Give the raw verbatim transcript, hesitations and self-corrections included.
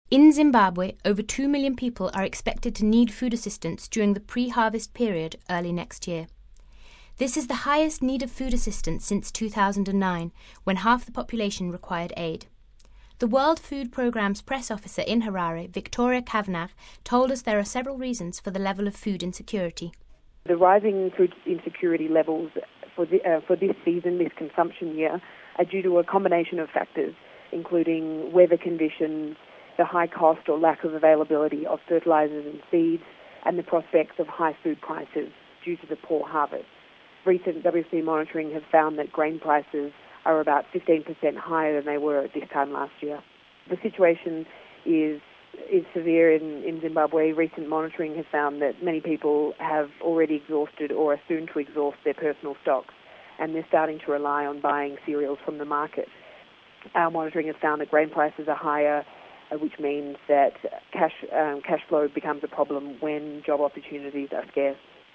In Zimbabwe, over two million people are expected to need food assistance during the pre-harvest period early next year. This is the highest need of food assistance since two thousand nine, when half the population required aid. The World Food Programme's press officer in Harare, Victoria Kavanagh, told us there are several reasons for the level of food insecurity. The rising food insecurity levels for, the, uh, for this season, this consumption year, are due to a combination of factors, including weather conditions, the high cost or lack of availability of fertilisers and seeds, and the prospects of high food prices due to the poor harvest. Recent W F P monitoring has found that grain prices are about fifteen percent higher than they were at this time last year. The situation is is severe in, in Zimbabwe. Recent monitoring has found that many people have already exhausted or are soon to exhaust their personal stocks, and they're starting to rely on buying cereals from the market. Our monitoring has found that grain prices are higher, uh, which means that cash um, cash flow becomes a problem when job opportunities are scarce.